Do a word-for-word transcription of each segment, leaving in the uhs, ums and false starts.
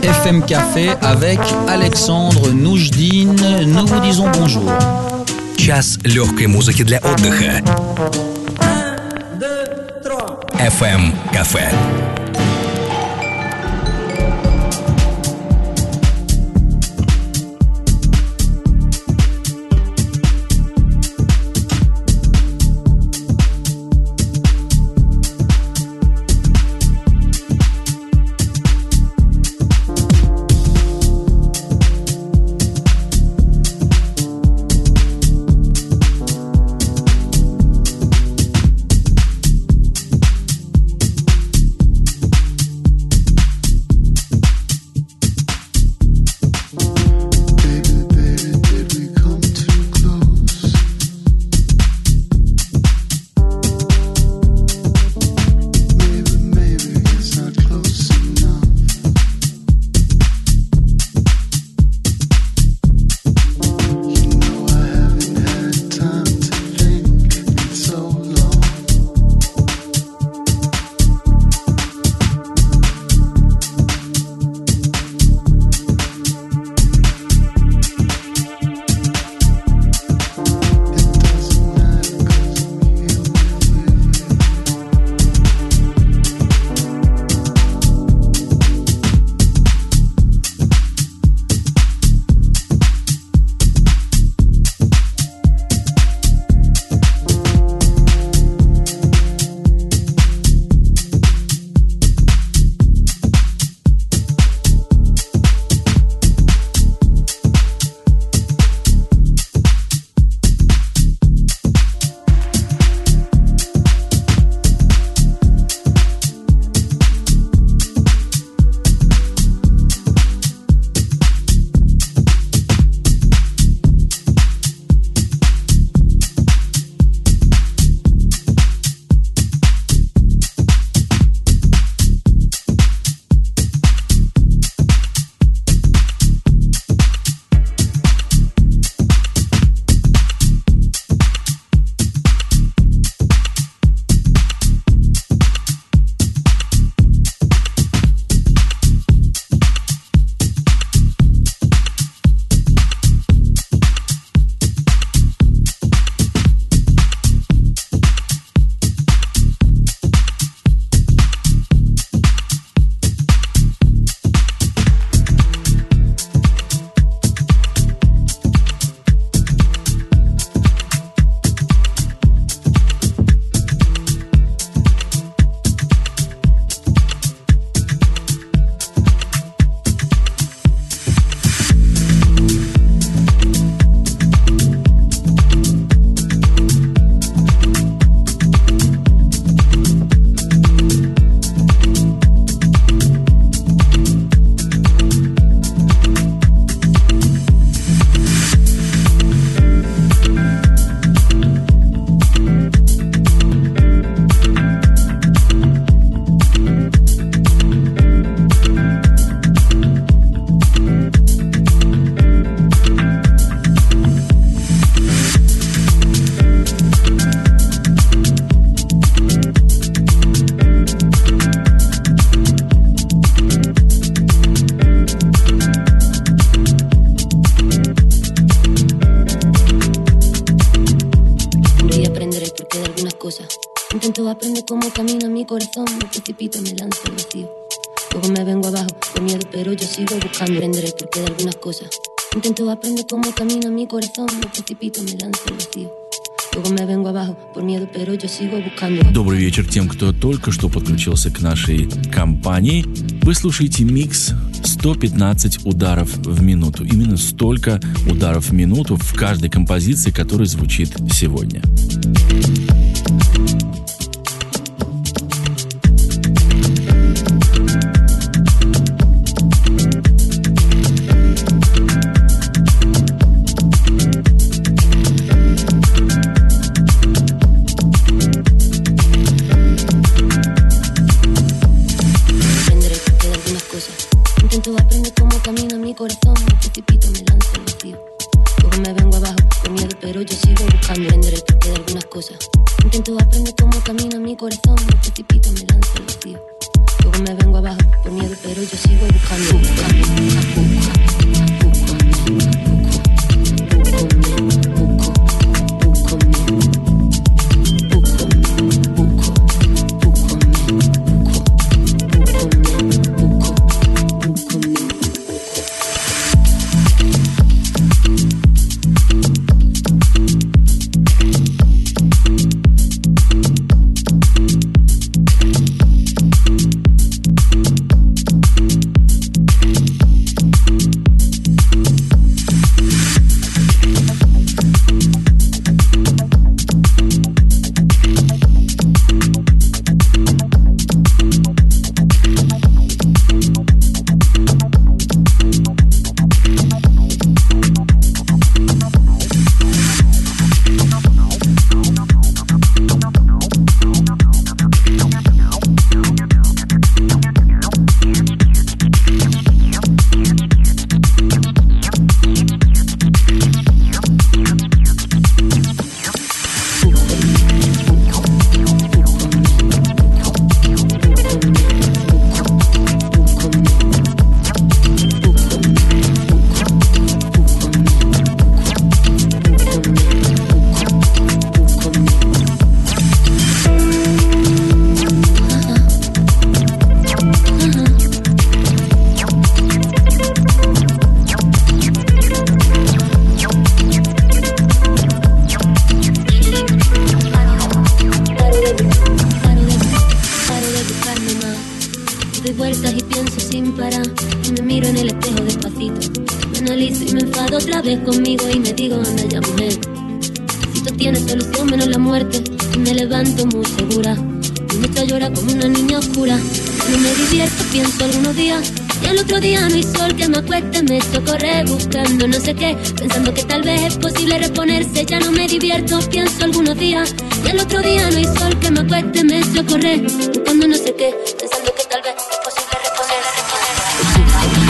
F M Café avec Александр Нуждин. Nous vous disons bonjour. Час легкой музыки для отдыха. эф эм Café. Intento aprender cómo camina mi corazón, me precipito, me lanzo al vacío. Luego me vengo abajo por miedo, pero yo sigo buscando. Aprenderé porque de algunas cosas. Intento aprender cómo camina mi corazón, me precipito, me lanzo al vacío. Luego me vengo abajo por miedo, pero yo sigo buscando. Добрый вечер тем, кто только что подключился к нашей компании. Вы слушаете микс сто пятнадцать ударов в минуту. Именно столько ударов в минуту в каждой композиции, которая звучит сегодня. Intento aprender cómo camina mi corazón, me precipito, me lanzo al vacío. Luego me vengo abajo por miedo, pero yo sigo buscando. Aprenderé porque de algunas cosas. Intento aprender cómo camina yo sigo buscando, buscando, buscando, conmigo y me digo, anda ya mujer, si tú tienes solución menos la muerte, y me levanto muy segura, mi noche llora como una niña oscura, no me divierto, pienso algunos días, y al otro día no hay sol que me acueste, me echo a correr buscando no sé qué, pensando que tal vez es posible reponerse, ya no me divierto, pienso algunos días, y al otro día no hay sol que me acueste, me echo a correr buscando no sé qué, pensando que tal vez es posible reponerse, reponerse.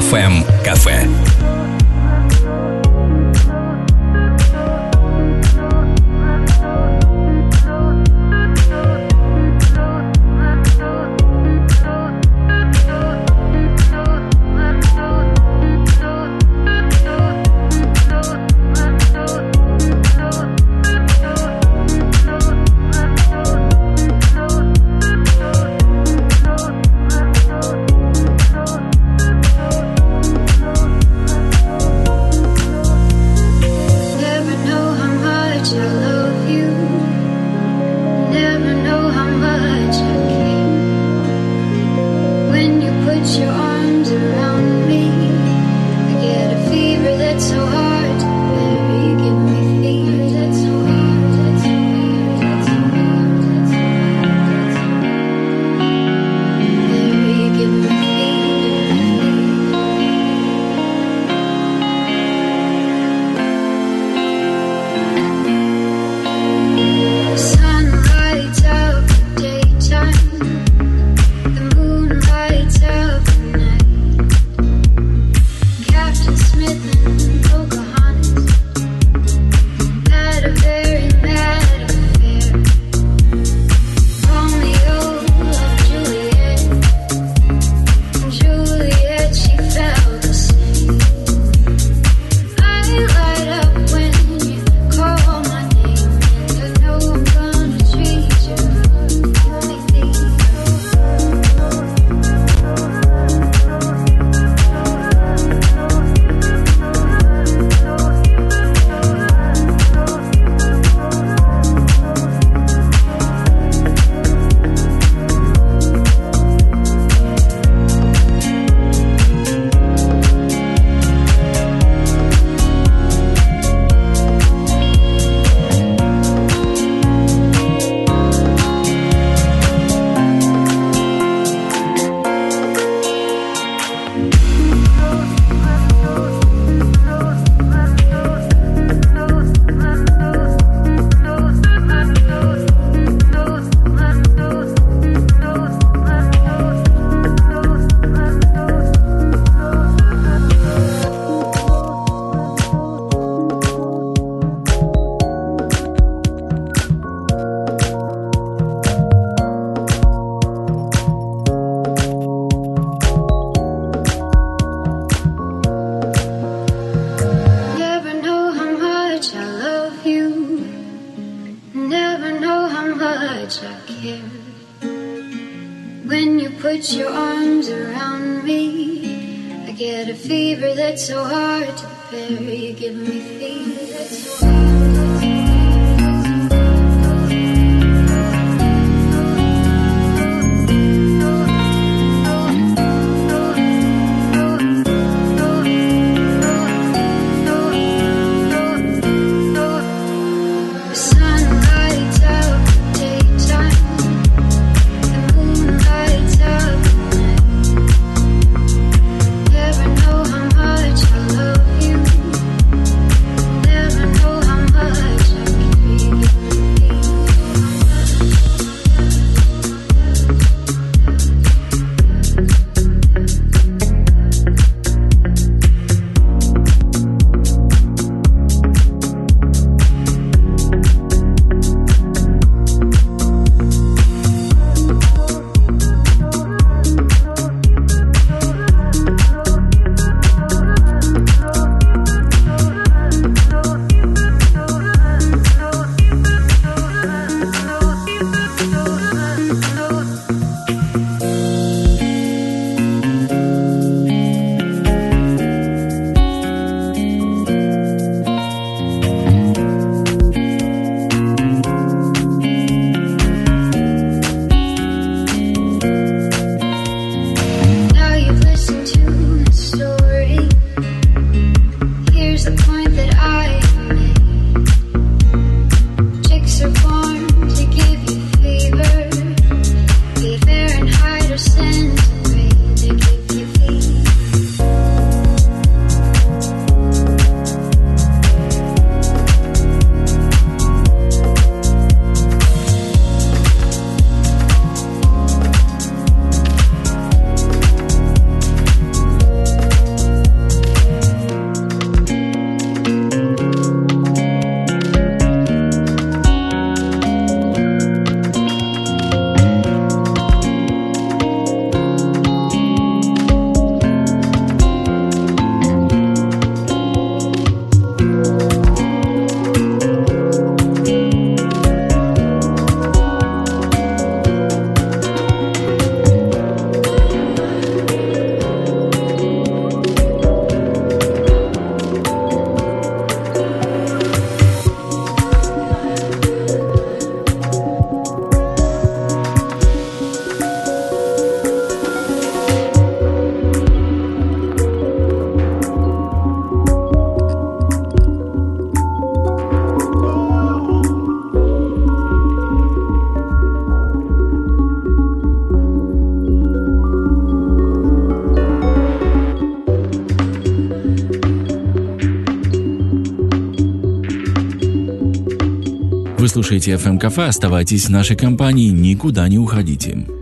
эф эм Кафе. So hard to bear, you give me fever that's so hard. Never know how much Вы слушаете эф эм Кафе, оставайтесь в нашей компании, никуда не уходите.